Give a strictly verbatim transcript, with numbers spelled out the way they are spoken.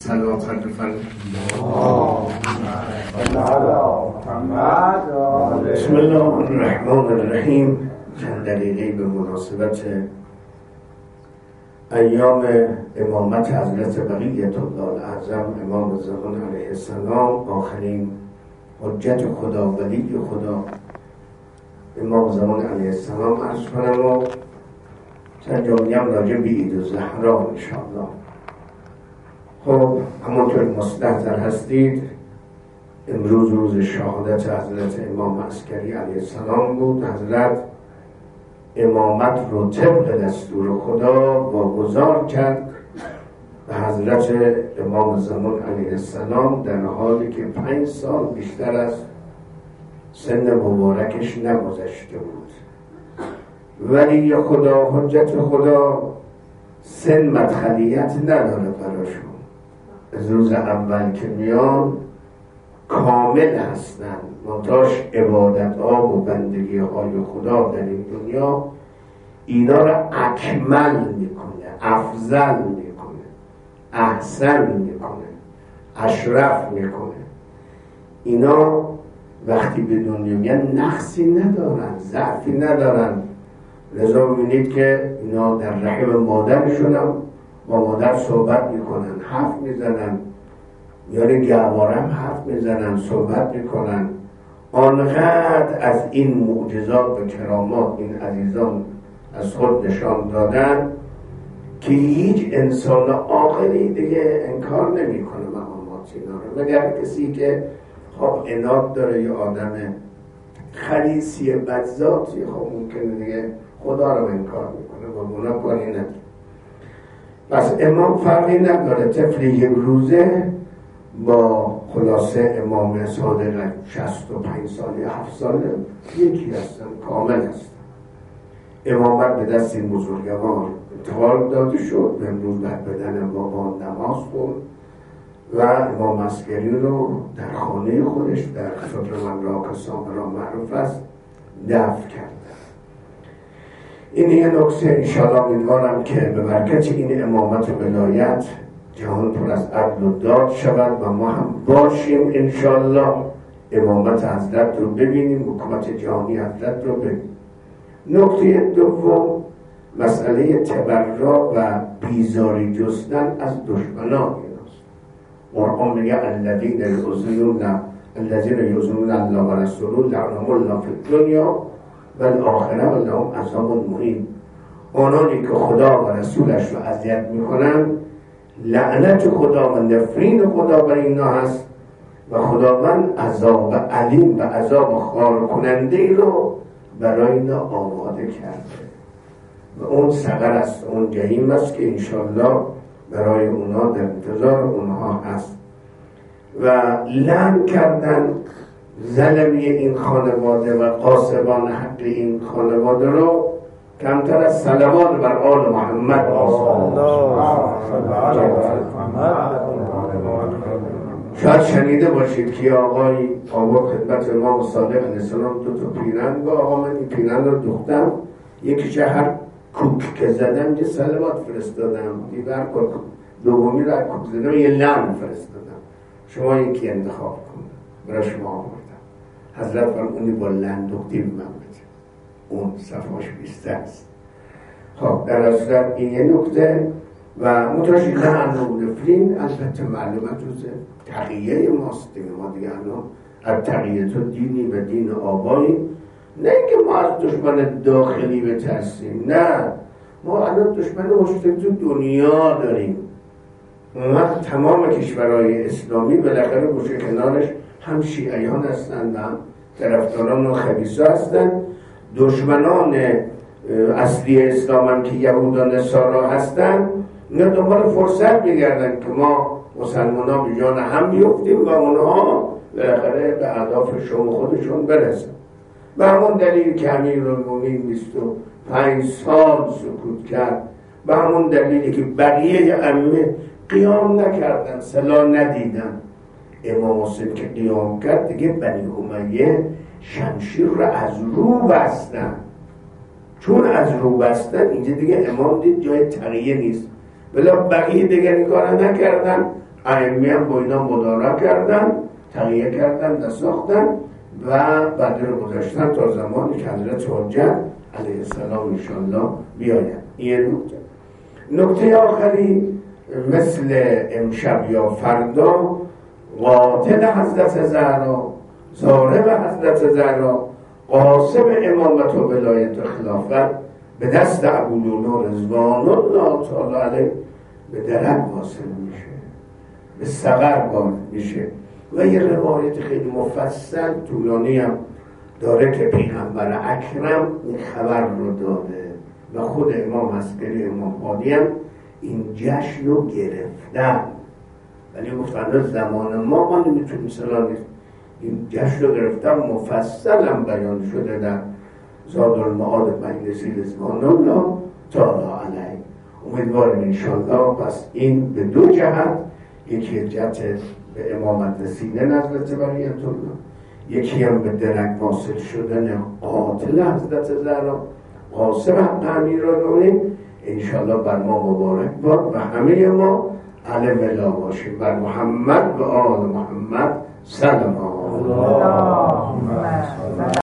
صلوات فرمایید. بسم الله الرحمن الرحیم. چند دقیقه به مناسبت ایام امامت حضرت بقیة الله الاعظم امام زمان علیه السلام، آخرین حجت خدا، ولی خدا امام زمان علیه السلام عرض کنم و چند جامعیم راجع به عید الزهرا انشاءالله. خب همونطور مستحضر هستید، امروز روز شهادت حضرت امام عسکری علیه السلام بود. حضرت امامت رو طبق دستور خدا واگذار کرد و حضرت امام زمان علیه السلام در حالی که پنج سال بیشتر از سن مبارکش نگذشته بود. ولی خدا، حجت خدا، سن مدخلیت نداره براشون. از روز اول که میان کامل هستن، منتاش عبادت ها و بندگی های خدا در این دنیا اینا را اکمل میکنه، افضل میکنه، احسن میکنه، اشرف میکنه. اینا وقتی به دنیا میان نقصی ندارن، ضعفی ندارن. لذا میبینید که اینا در رحم مادرشون هم با مادر صحبت میکنن، حرف میزنن، یعنی گهوارم حرف میزنن، صحبت میکنن. آنقدر از این معجزات و کرامات این عزیزان از خود نشان دادن که هیچ انسان عاقلی دیگه انکار نمیکنه مقامات اینا رو، مگر کسی که خب عناد داره یا آدم خلیسی بدذاتی، خب ممکنه دیگه خدا رو انکار میکنه و اونا کاری نداره. پس امام فرقی نداره، طفل یک روزه با خلاصه امام صادق شصت و پنج سال یا هفت سال یکی هستن، کامل هستن. امامت به دست این بزرگوار انتقال داده شد. امروز در بدن بابا نماز خوند و امام عسکری رو در خانه خودش در صدر من را کسان را معروف است دفن کرد. این یه نکته انشاءالله امیدوارم که به برکت این امامت و ولایت جهان پر از عدل و داد شود و ما هم باشیم انشاءالله، امامت حضرت رو ببینیم، حکومت جهانی حضرت رو ببینیم. نکته دوم مسئله تبرع و بیزاری جستن از دشمنان ایناست. قرآن میگه الذین یؤذون الذین یؤذون الله و رسوله لعنهم الله فی الدنیا و الاخره و لهم عذاب مهین. آنانی که خدا و رسولش رو اذیت میکنن، لعنت خدا و نفرین خدا بر اینا هست و خداوند عذاب علیم و عذاب خار کننده رو برای اینا آماده کرده و اون سقر است، اون جهیم است که انشالله برای اونا در انتظار اونها هست. و لعن کردن ظلمی این خانواده و قاسبان حق این خانواده رو کمتر از صلوات بر آل محمد شاید شنیده باشید که آقای آقا خدمت امام صادق علیه السلام دو تا پیرن با آقا من این پیرن رو دوختم، یکی چه هر کوک که زدم یه صلوات فرستادم، دیگر دومی رو کوک زدم یه لعن فرستادم، شما یکی انتخاب کن برای شما آوردم. حضرت فرم اونی با لعن دوختی به من بده، اون صفاش بیسته است. خب در اصلا این یه نکته و متراشی لعن و نفرین البته معلومت روزه تقییه ماست دیگه. ما دیگه الان از تقییه تو دینی و دین آبایی، نه اینکه ما از دشمن داخلی بترسیم، نه، ما الان دشمن مشترک تو دنیا داریم. وقت تمام کشورهای اسلامی بالاخره گوشه کنارش هم شیعیان هستن و هم طرفداران و خبیثا هستن. دشمنان اصلی اسلام هم که یهود و نصارا هستن، اینا دنبال فرصت میگردن که ما مسلمان ها به جان هم بیفتیم و اونها بالاخره به اهدافشون خودشون برسن. و همون دلیل که امیرالمومنین بیست و پنج سال سکوت کرد، و همون دلیلی که بقیه ائمه قیام نکردن، سلاح ندیدن. امام حسین که قیام کرد دیگه بنی امیه شمشیر رو از رو بستن، چون از رو بستن اینجا دیگه امام دید جای تقیه نیست، بلا بقیه دیگه این کار نکردن، ائمه هم با اینا مدارا کردن، تقیه کردن و ساختن و بعد رو گذاشتن تا زمانی که حضرت حجت علیه السلام انشاءالله بیاید. این نکته. نکته آخری مثل امشب یا فردا قاتل حضرت زهرا، ظالم حضرت زهرا، قاسم امامت و ولایت و خلافت به دست ابوالعلا رضوان الله تعالی علیه به درک واصل میشه، به سقر وارد میشه. و یه روایت خیلی مفصل طولانی هم داره که پیغمبر اکرم این خبر رو داده و خود امام عسکری امام هادی هم این جشن رو گرفتن، ولی گفتن زمان ما ما نمیتونیم سلام نیست. این جشن رو گرفتن مفصل هم بیان شده در زادالمعاد مجلسی رضوان الله تعالی علیه. امیدواریم انشاءالله پس این به دو جهت، یکی جهت به امامت رسیدن حضرت بقیت الله، یکی هم به درک واصل شدن قاتل حضرت زهرا قاسم حق امیرالمومنین انشاءالله بر ما مبارک باد و همه ما علی ولا باشیم. بر محمد و آل محمد سلام.